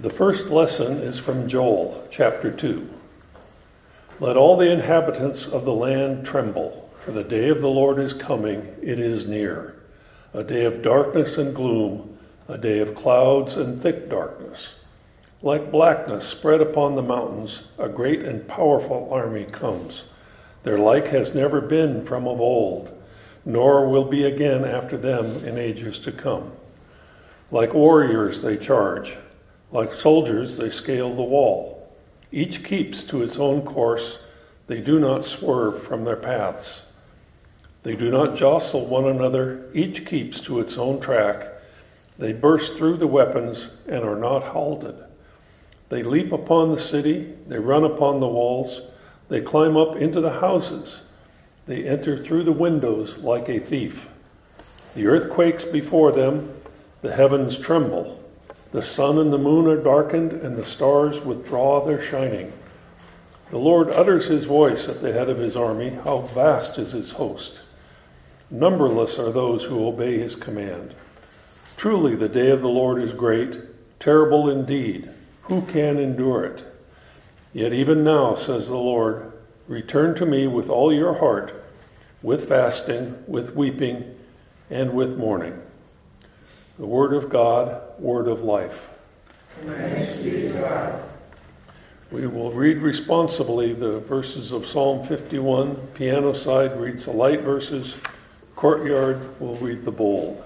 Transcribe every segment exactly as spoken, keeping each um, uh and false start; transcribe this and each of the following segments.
The first lesson is from Joel, chapter two. Let all the inhabitants of the land tremble, for the day of the Lord is coming, it is near. A day of darkness and gloom, a day of clouds and thick darkness. Like blackness spread upon the mountains, a great and powerful army comes. Their like has never been from of old, nor will be again after them in ages to come. Like warriors they charge. Like soldiers, they scale the wall. Each keeps to its own course. They do not swerve from their paths. They do not jostle one another. Each keeps to its own track. They burst through the weapons and are not halted. They leap upon the city. They run upon the walls. They climb up into the houses. They enter through the windows like a thief. The earth quakes before them. The heavens tremble. The sun and the moon are darkened, and the stars withdraw their shining. The Lord utters his voice at the head of his army. How vast is his host! Numberless are those who obey his command. Truly the day of the Lord is great, terrible indeed. Who can endure it? Yet even now, says the Lord, return to me with all your heart, with fasting, with weeping, and with mourning. The word of God, word of life. Thanks be to God. We will read responsibly the verses of Psalm fifty-one. Piano side reads the light verses. Courtyard will read the bold.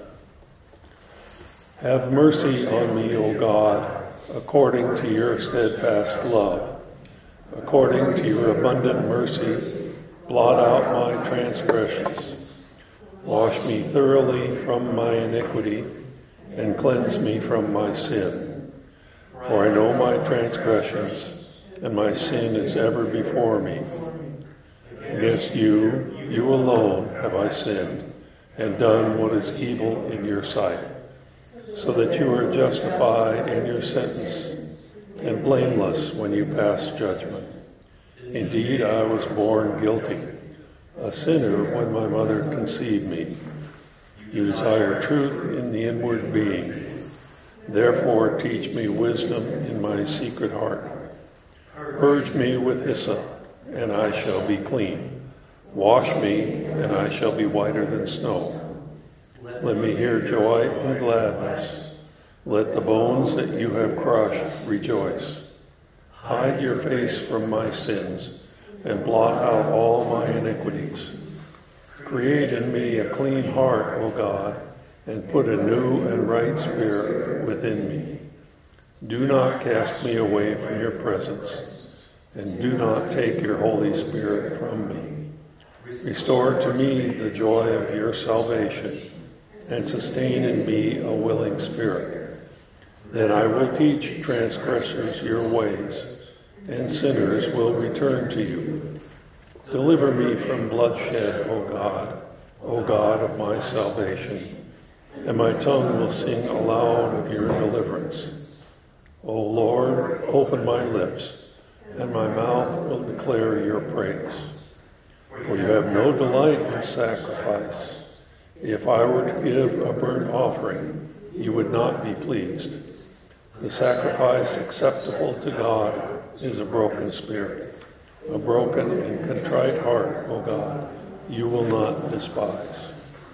Have mercy on me, O God, according to your steadfast love. According to your abundant mercy, blot out my transgressions. Wash me thoroughly from my iniquity, and cleanse me from my sin. For I know my transgressions, and my sin is ever before me. Against you, you alone have I sinned, and done what is evil in your sight, so that you are justified in your sentence, and blameless when you pass judgment. Indeed, I was born guilty, a sinner when my mother conceived me. You desire truth in the inward being. Therefore teach me wisdom in my secret heart. Purge me with hyssop, and I shall be clean. Wash me, and I shall be whiter than snow. Let me hear joy and gladness. Let the bones that you have crushed rejoice. Hide your face from my sins, and blot out all my iniquities. Create in me a clean heart, O God, and put a new and right spirit within me. Do not cast me away from your presence, and do not take your Holy Spirit from me. Restore to me the joy of your salvation, and sustain in me a willing spirit. Then I will teach transgressors your ways, and sinners will return to you. Deliver me from bloodshed, O God, O God of my salvation, and my tongue will sing aloud of your deliverance. O Lord, open my lips, and my mouth will declare your praise. For you have no delight in sacrifice. If I were to give a burnt offering, you would not be pleased. The sacrifice acceptable to God is a broken spirit. A broken and contrite heart, O God, you will not despise.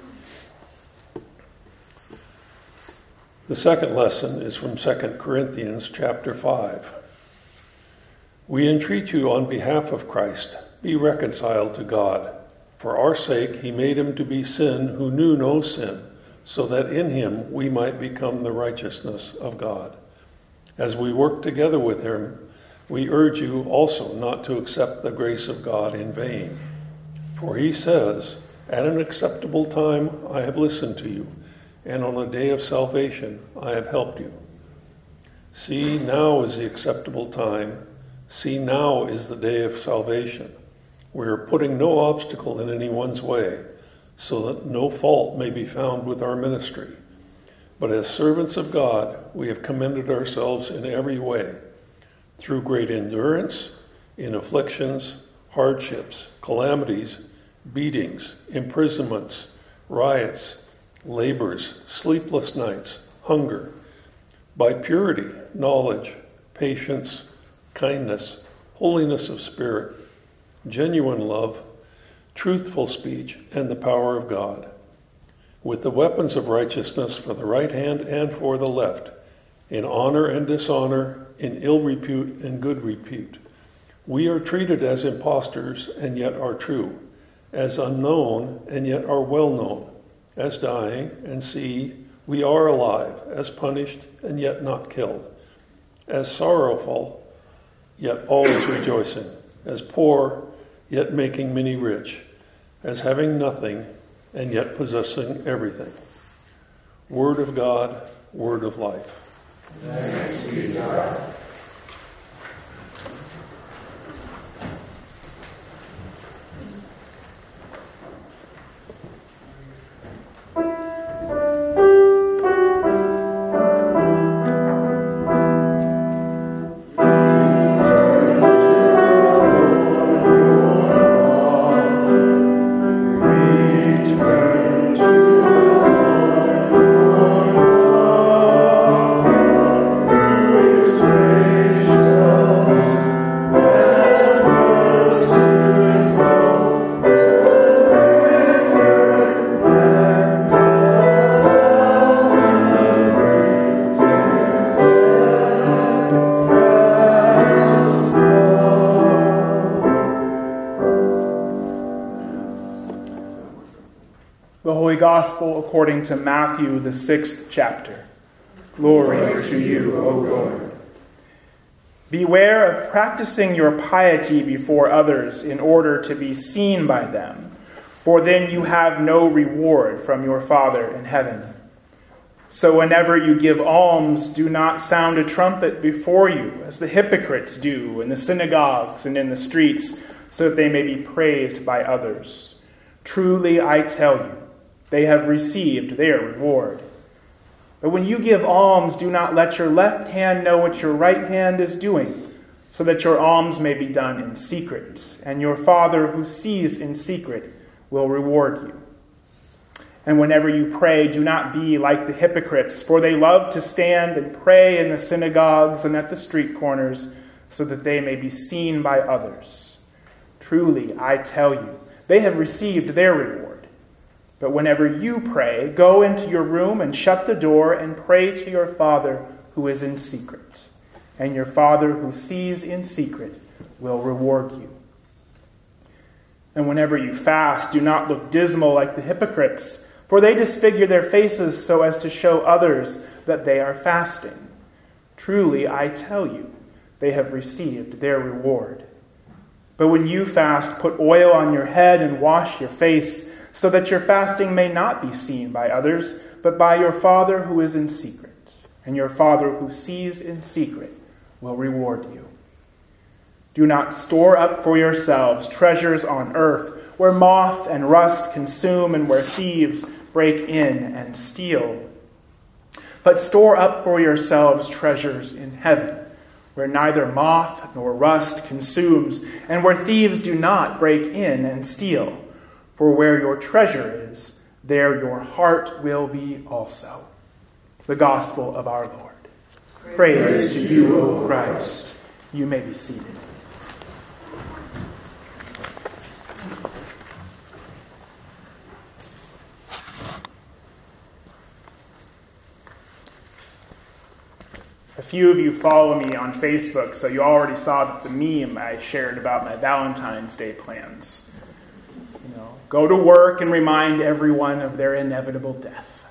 The second lesson is from Second Corinthians chapter five. We entreat you on behalf of Christ, be reconciled to God. For our sake he made him to be sin who knew no sin, so that in him we might become the righteousness of God. As we work together with him, we urge you also not to accept the grace of God in vain. For he says, at an acceptable time I have listened to you, and on the day of salvation I have helped you. See, now is the acceptable time. See, now is the day of salvation. We are putting no obstacle in anyone's way, so that no fault may be found with our ministry. But as servants of God, we have commended ourselves in every way, through great endurance, in afflictions, hardships, calamities, beatings, imprisonments, riots, labors, sleepless nights, hunger, by purity, knowledge, patience, kindness, holiness of spirit, genuine love, truthful speech, and the power of God, with the weapons of righteousness for the right hand and for the left, in honor and dishonor, in ill repute and good repute. We are treated as impostors and yet are true, as unknown and yet are well known, as dying, and see, we are alive, as punished and yet not killed, as sorrowful, yet always rejoicing, as poor, yet making many rich, as having nothing, and yet possessing everything. Word of God, word of life. Thanks be to God. Gospel according to Matthew, the sixth chapter. Glory to you, O Lord. Beware of practicing your piety before others in order to be seen by them, for then you have no reward from your Father in heaven. So whenever you give alms, do not sound a trumpet before you, as the hypocrites do in the synagogues and in the streets, so that they may be praised by others. Truly, I tell you, they have received their reward. But when you give alms, do not let your left hand know what your right hand is doing, so that your alms may be done in secret, and your Father who sees in secret will reward you. And whenever you pray, do not be like the hypocrites, for they love to stand and pray in the synagogues and at the street corners, so that they may be seen by others. Truly, I tell you, they have received their reward. But whenever you pray, go into your room and shut the door and pray to your Father who is in secret. And your Father who sees in secret will reward you. And whenever you fast, do not look dismal like the hypocrites, for they disfigure their faces so as to show others that they are fasting. Truly, I tell you, they have received their reward. But when you fast, put oil on your head and wash your face, so that your fasting may not be seen by others, but by your Father who is in secret. And your Father who sees in secret will reward you. Do not store up for yourselves treasures on earth, where moth and rust consume and where thieves break in and steal. But store up for yourselves treasures in heaven, where neither moth nor rust consumes, and where thieves do not break in and steal. For where your treasure is, there your heart will be also. The Gospel of our Lord. Praise, Praise to you, O Christ. You may be seated. A few of you follow me on Facebook, so you already saw the meme I shared about my Valentine's Day plans. You know, go to work and remind everyone of their inevitable death.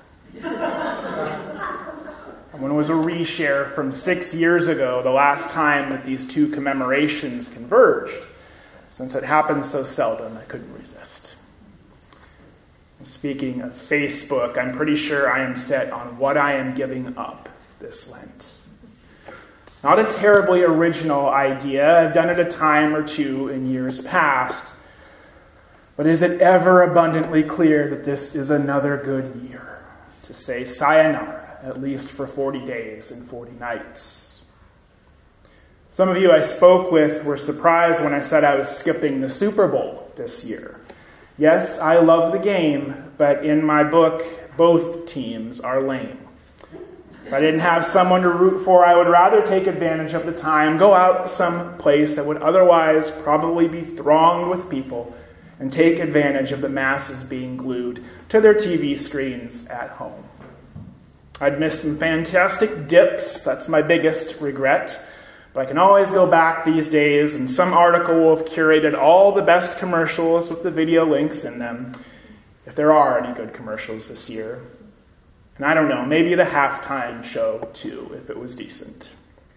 One was a reshare from six years ago, the last time that these two commemorations converged. Since it happens so seldom, I couldn't resist. And speaking of Facebook, I'm pretty sure I am set on what I am giving up this Lent. Not a terribly original idea. I've done it a time or two in years past. But is it ever abundantly clear that this is another good year to say sayonara, at least for forty days and forty nights? Some of you I spoke with were surprised when I said I was skipping the Super Bowl this year. Yes, I love the game, but in my book, both teams are lame. If I didn't have someone to root for, I would rather take advantage of the time, go out some place that would otherwise probably be thronged with people, and take advantage of the masses being glued to their T V screens at home. I'd missed some fantastic dips. That's my biggest regret. But I can always go back these days, and some article will have curated all the best commercials with the video links in them, if there are any good commercials this year. And I don't know, maybe the halftime show, too, if it was decent.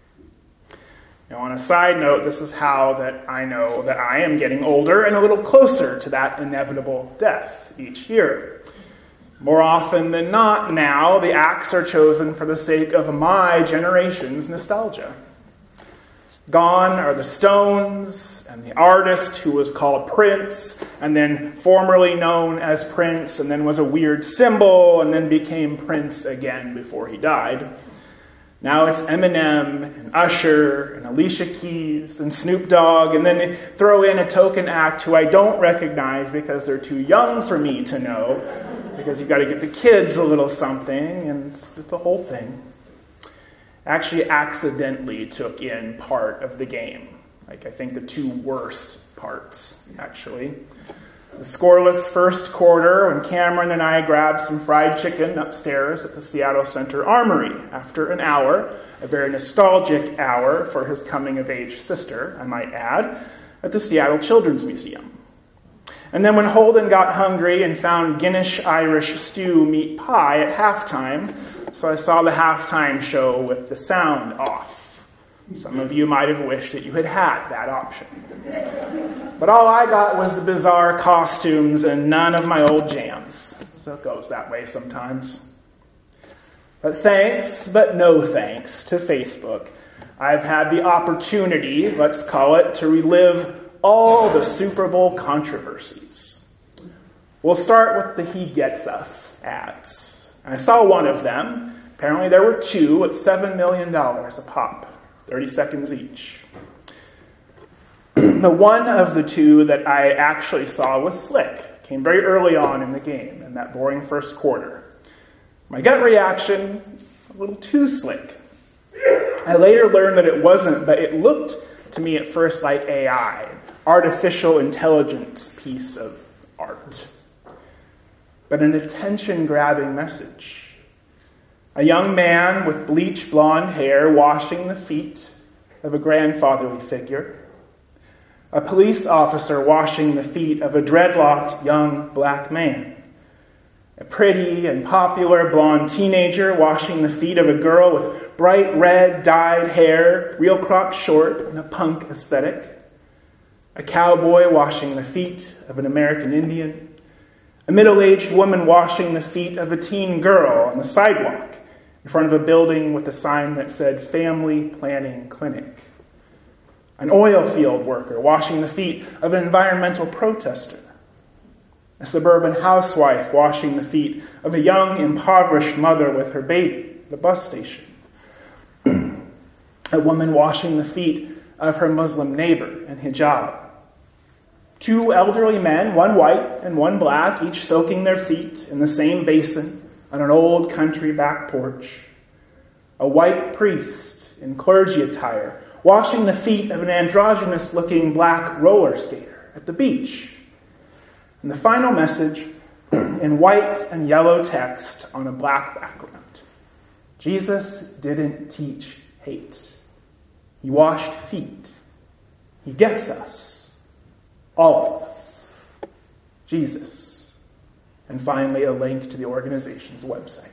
Now, on a side note, this is how that I know that I am getting older and a little closer to that inevitable death each year. More often than not now, the acts are chosen for the sake of my generation's nostalgia. Gone are the Stones and the artist who was called Prince and then formerly known as Prince and then was a weird symbol and then became Prince again before he died. Now it's Eminem and Usher and Alicia Keys and Snoop Dogg, and then they throw in a token act who I don't recognize because they're too young for me to know, because you've got to get the kids a little something, and it's, it's a whole thing. Actually accidentally took in part of the game. Like, I think the two worst parts, actually. The scoreless first quarter when Cameron and I grabbed some fried chicken upstairs at the Seattle Center Armory after an hour, a very nostalgic hour for his coming-of-age sister, I might add, at the Seattle Children's Museum. And then when Holden got hungry and found Guinness Irish stew meat pie at halftime, so I saw the halftime show with the sound off. Some of you might have wished that you had had that option. But all I got was the bizarre costumes and none of my old jams. So it goes that way sometimes. But thanks, but no thanks to Facebook, I've had the opportunity, let's call it, to relive all the Super Bowl controversies. We'll start with the He Gets Us ads. I saw one of them. Apparently there were two at seven million dollars a pop, thirty seconds each. The one of the two that I actually saw was slick. Came very early on in the game, in that boring first quarter. My gut reaction, a little too slick. I later learned that it wasn't, but it looked to me at first like A I, artificial intelligence piece of art. But an attention-grabbing message. A young man with bleach blonde hair washing the feet of a grandfatherly figure. A police officer washing the feet of a dreadlocked young black man. A pretty and popular blonde teenager washing the feet of a girl with bright red dyed hair, real cropped short, and a punk aesthetic. A cowboy washing the feet of an American Indian. A middle-aged woman washing the feet of a teen girl on the sidewalk in front of a building with a sign that said Family Planning Clinic. An oil field worker washing the feet of an environmental protester. A suburban housewife washing the feet of a young, impoverished mother with her baby at the bus station. A woman washing the feet of her Muslim neighbor in hijab. Two elderly men, one white and one black, each soaking their feet in the same basin on an old country back porch. A white priest in clergy attire washing the feet of an androgynous-looking black roller skater at the beach. And the final message in white and yellow text on a black background. Jesus didn't teach hate. He washed feet. He gets us. All of us. Jesus. And finally, a link to the organization's website.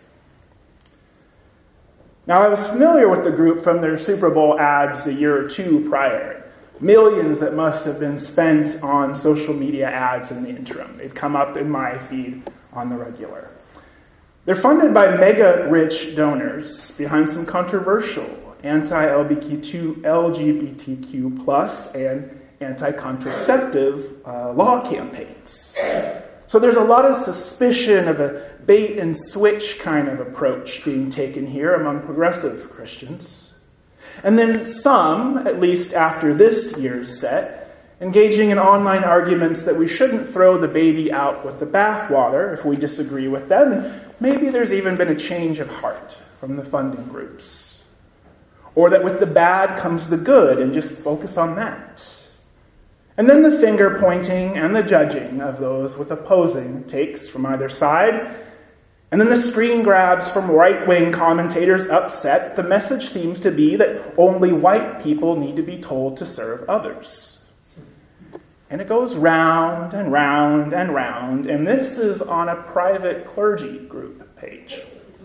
Now, I was familiar with the group from their Super Bowl ads a year or two prior. Millions that must have been spent on social media ads in the interim. They'd come up in my feed on the regular. They're funded by mega-rich donors behind some controversial anti-L G B T Q plus and anti-contraceptive uh, law campaigns. So there's a lot of suspicion of a bait-and-switch kind of approach being taken here among progressive Christians. And then some, at least after this year's set, engaging in online arguments that we shouldn't throw the baby out with the bathwater if we disagree with them. And maybe there's even been a change of heart from the funding groups. Or that with the bad comes the good and just focus on that. And then the finger pointing and the judging of those with opposing takes from either side. And then the screen grabs from right-wing commentators upset that the message seems to be that only white people need to be told to serve others. And it goes round and round and round, and this is on a private clergy group page.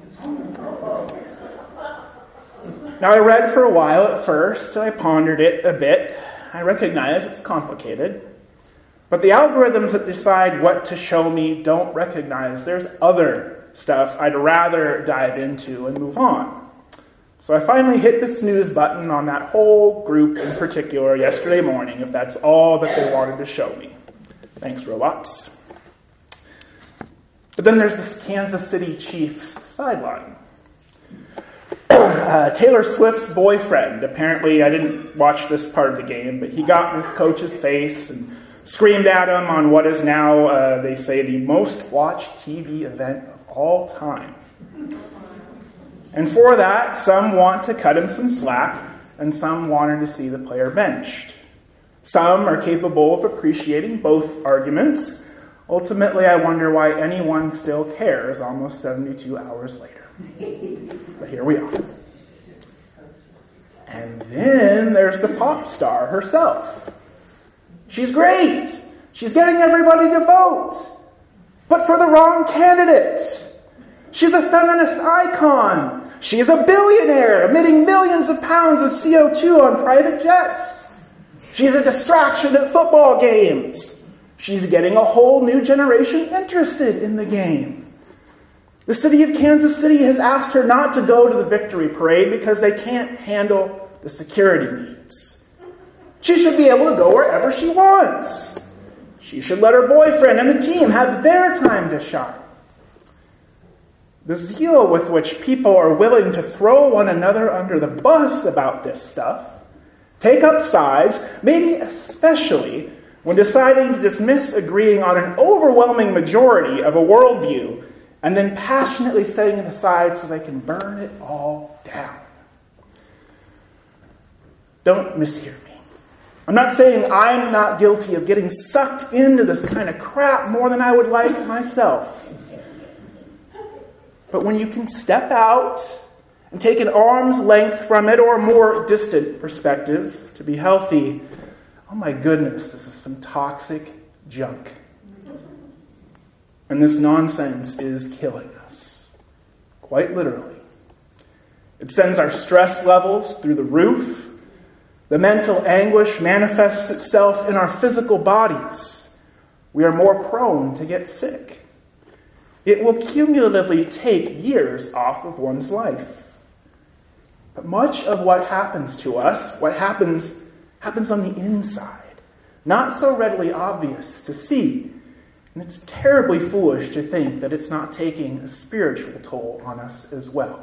Now, I read for a while at first, I pondered it a bit. I recognize it's complicated. But the algorithms that decide what to show me don't recognize there's other stuff I'd rather dive into and move on. So I finally hit the snooze button on that whole group in particular yesterday morning, if that's all that they wanted to show me. Thanks, robots. But then there's this Kansas City Chiefs sideline. Uh, Taylor Swift's boyfriend, apparently, I didn't watch this part of the game, but he got in his coach's face and screamed at him on what is now, uh, they say, the most watched T V event of all time. And for that, some want to cut him some slack, and some wanted to see the player benched. Some are capable of appreciating both arguments. Ultimately, I wonder why anyone still cares almost seventy-two hours later. But here we are. And then there's the pop star herself. She's great. She's getting everybody to vote. But for the wrong candidate. She's a feminist icon. She's a billionaire emitting millions of pounds of C O two on private jets. She's a distraction at football games. She's getting a whole new generation interested in the game. The city of Kansas City has asked her not to go to the victory parade because they can't handle the security needs. She should be able to go wherever she wants. She should let her boyfriend and the team have their time to shine. The zeal with which people are willing to throw one another under the bus about this stuff, take up sides, maybe especially when deciding to dismiss agreeing on an overwhelming majority of a worldview and then passionately setting it aside so they can burn it all down. Don't mishear me. I'm not saying I'm not guilty of getting sucked into this kind of crap more than I would like myself. But when you can step out and take an arm's length from it or a more distant perspective to be healthy, oh my goodness, this is some toxic junk. And this nonsense is killing us, quite literally. It sends our stress levels through the roof. The mental anguish manifests itself in our physical bodies. We are more prone to get sick. It will cumulatively take years off of one's life. But much of what happens to us, what happens, happens on the inside, not so readily obvious to see. And it's terribly foolish to think that it's not taking a spiritual toll on us as well.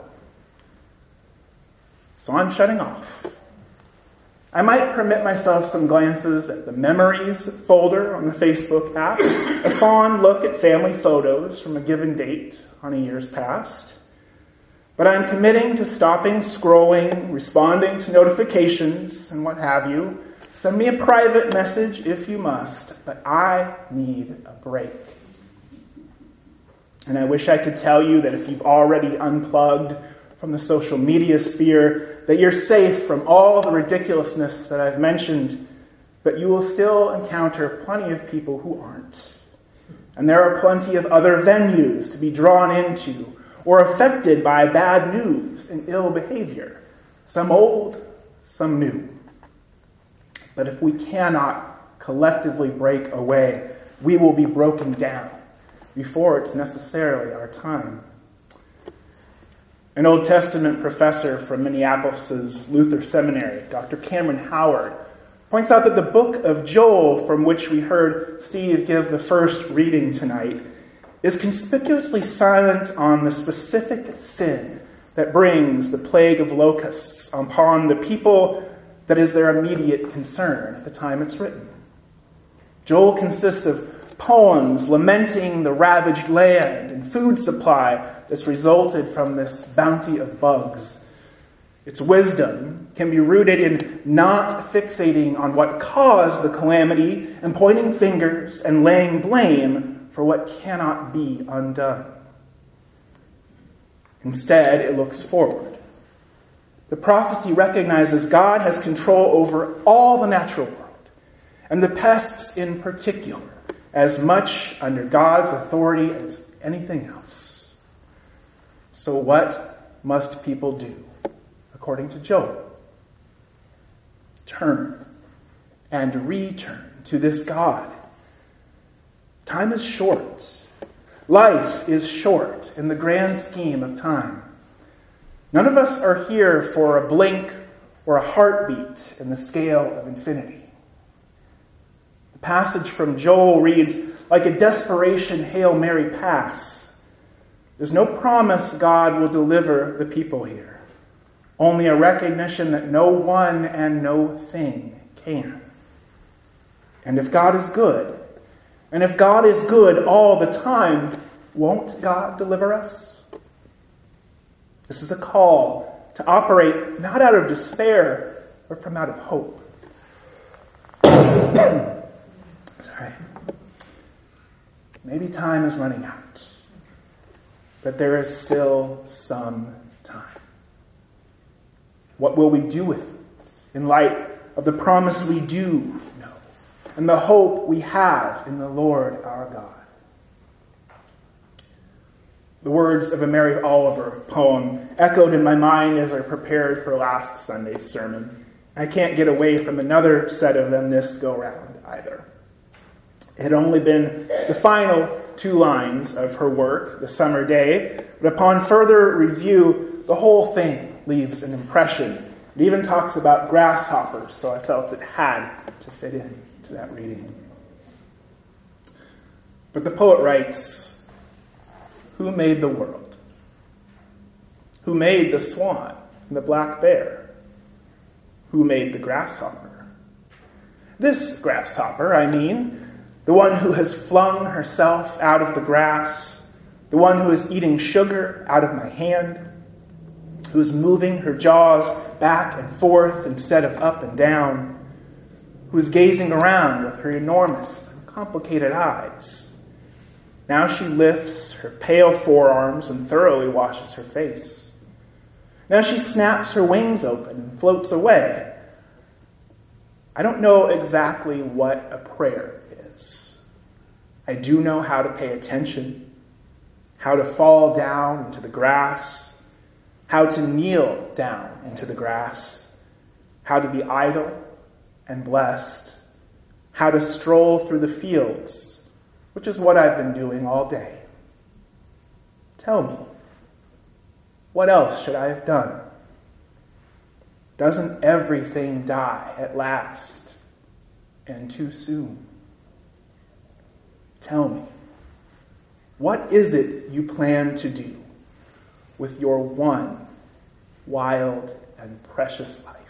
So I'm shutting off. I might permit myself some glances at the memories folder on the Facebook app, a fond look at family photos from a given date on a year's past. But I'm committing to stopping scrolling, responding to notifications, and what have you. Send me a private message if you must, but I need a break. And I wish I could tell you that if you've already unplugged from the social media sphere, that you're safe from all the ridiculousness that I've mentioned, but you will still encounter plenty of people who aren't. And there are plenty of other venues to be drawn into or affected by bad news and ill behavior, some old, some new. But if we cannot collectively break away, we will be broken down before it's necessarily our time. An Old Testament professor from Minneapolis' Luther Seminary, Doctor Cameron Howard, points out that the book of Joel, from which we heard Steve give the first reading tonight, is conspicuously silent on the specific sin that brings the plague of locusts upon the people that is their immediate concern at the time it's written. Joel consists of poems lamenting the ravaged land and food supply that's resulted from this bounty of bugs. Its wisdom can be rooted in not fixating on what caused the calamity and pointing fingers and laying blame for what cannot be undone. Instead, it looks forward. The prophecy recognizes God has control over all the natural world, and the pests in particular, as much under God's authority as anything else. So what must people do, according to Job? Turn and return to this God. Time is short. Life is short in the grand scheme of time. None of us are here for a blink or a heartbeat in the scale of infinity. The passage from Joel reads like a desperation Hail Mary pass. There's no promise God will deliver the people here, only a recognition that no one and no thing can. And if God is good, and if God is good all the time, won't God deliver us? This is a call to operate not out of despair, but from out of hope. Sorry. Maybe time is running out, but there is still some time. What will we do with it in light of the promise we do know and the hope we have in the Lord our God? The words of a Mary Oliver poem echoed in my mind as I prepared for last Sunday's sermon. I can't get away from another set of them this go-round either. It had only been the final two lines of her work, The Summer Day, but upon further review, the whole thing leaves an impression. It even talks about grasshoppers, so I felt it had to fit in to that reading. But the poet writes, who made the world? Who made the swan and the black bear? Who made the grasshopper? This grasshopper, I mean, the one who has flung herself out of the grass, the one who is eating sugar out of my hand, who is moving her jaws back and forth instead of up and down, who is gazing around with her enormous and complicated eyes. Now she lifts her pale forearms and thoroughly washes her face. Now she snaps her wings open and floats away. I don't know exactly what a prayer is. I do know how to pay attention, how to fall down into the grass, how to kneel down into the grass, how to be idle and blessed, how to stroll through the fields, which is what I've been doing all day. Tell me, what else should I have done? Doesn't everything die at last and too soon? Tell me, what is it you plan to do with your one wild and precious life?